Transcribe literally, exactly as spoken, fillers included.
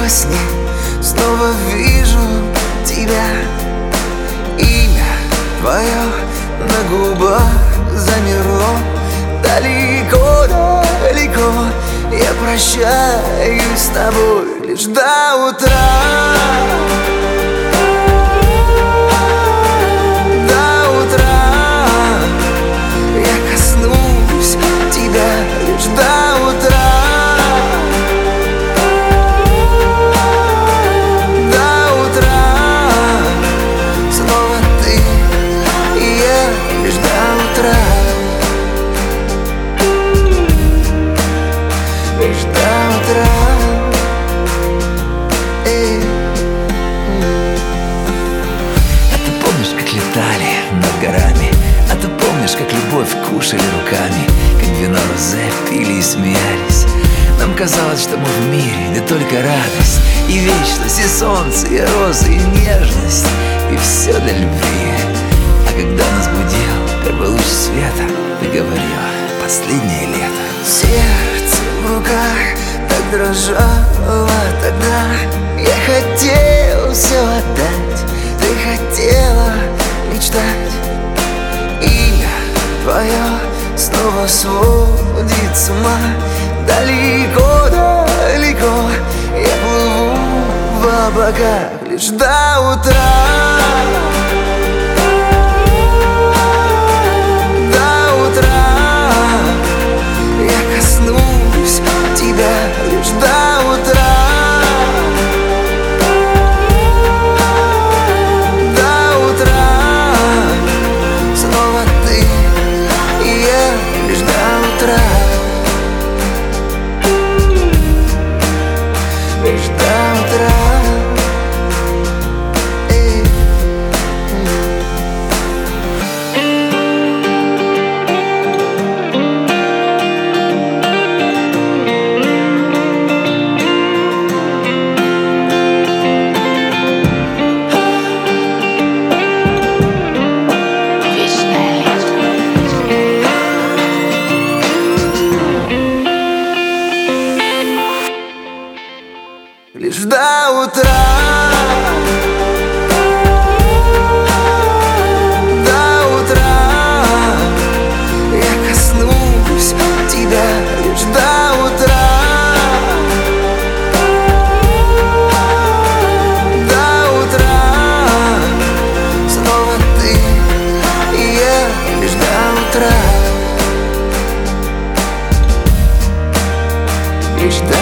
сне снова вижу тебя. Имя твое на губах замерло. Далеко, далеко я прощаюсь с тобой лишь до утра. До утра я коснусь тебя лишь до утра. До утра снова ты и я лишь до утра. Лишь до утра. Эй. А ты помнишь, как летали над горами? А ты помнишь, как любовь кушали руками? Как вино розе пили и смеялись? Нам казалось, что мы в мире, да только радость и вечность, и солнце, и розы, и нежность, и все для любви. А когда нас будил первый луч света, ты говорила: последнее лето. Сердце в руках так дрожало тогда. Я хотел все отдать, ты хотела мечтать. Имя твое снова сводит с ума. Далеко, далеко я плыву в облаках лишь до утра. До утра я коснусь тебя лишь до утра. До утра снова ты и я лишь до утра. Лишь до утра. Эй. Лишь до утра. До утра я коснусь тебя лишь до утра. До утра снова ты и я лишь до утра. Лишь до